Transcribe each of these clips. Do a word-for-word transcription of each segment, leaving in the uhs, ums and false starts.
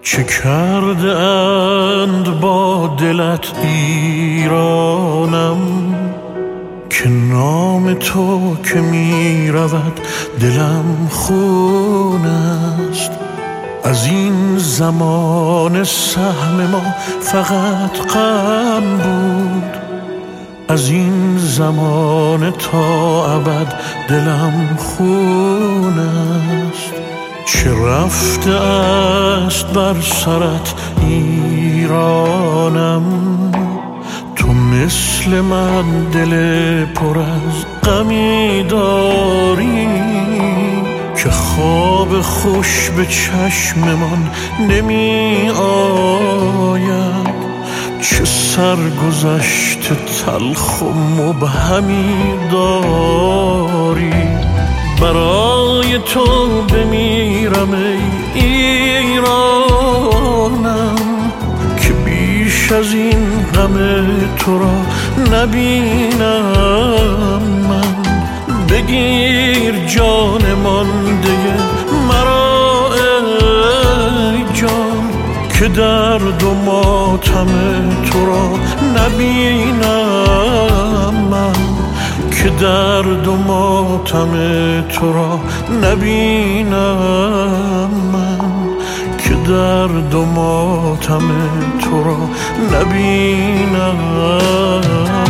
چه کرده اند با دلت ایرانم که نام تو که می رود دلم خون است. از این زمان سهم ما فقط غم بود، از این زمان تا ابد دلم خون است. چه رفته است بر سرت ایرانم، تو مثل من دل پر از غمی داری که خواب خوش به چشممان نمی آید. چه سرگذشت تلخ و مبهمی داری، برای تو بمیرم ای ایرانم که بیش از این غم تو را نبینم من. بگیر جان مانده مرا ای جان که درد و ماتم تو را نبینم من، که درد و ماتم تو را نبینم من، که درد و ماتم تو را نبینم.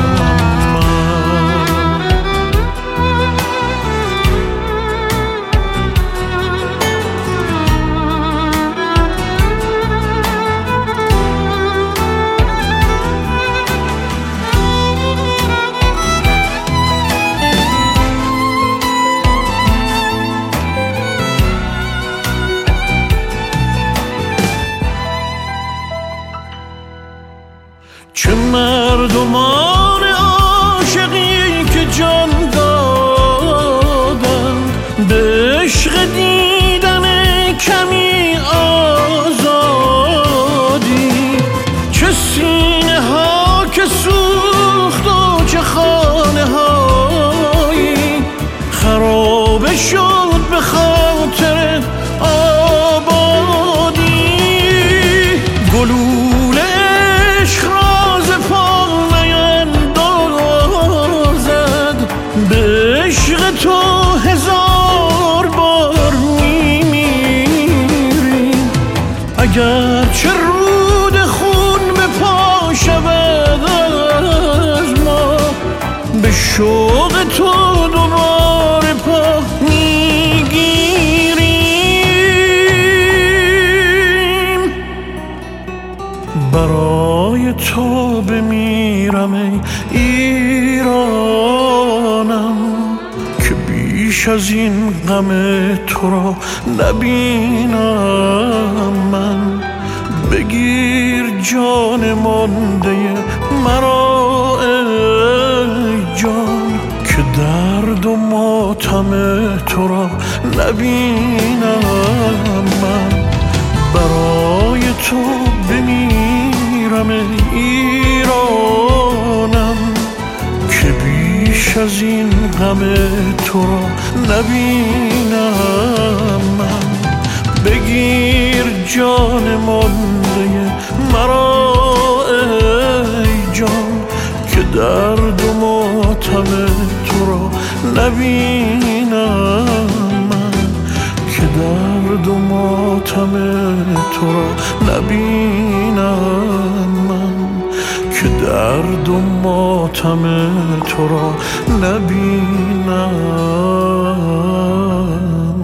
چه مردمان عاشقی که جان دادند به عشق دیدن کمی آزادی. چه سینه ها که سوخت و چه خانه هایی خراب شد به خاطر آبادی. گلوله تو هزار بار میمیریم، اگر چه رود خون به پا شود از ما، به شوق تو دوباره پا میگیریم. برای تو بمیرم ای ایرانم که بیش از این غم تو را نبینم من. بگیر جان مانده مرا ای جان که درد و ماتم تو را نبینم من. برای تو بمیرم ای ایرانم که بیش از این غم تو را نبینم من. بگیر جان مانده مرا ای جان که درد و ماتم تو را نبینم من، که درد و ماتم تو را نبینم من، که درد و ماتم تو را نبینم.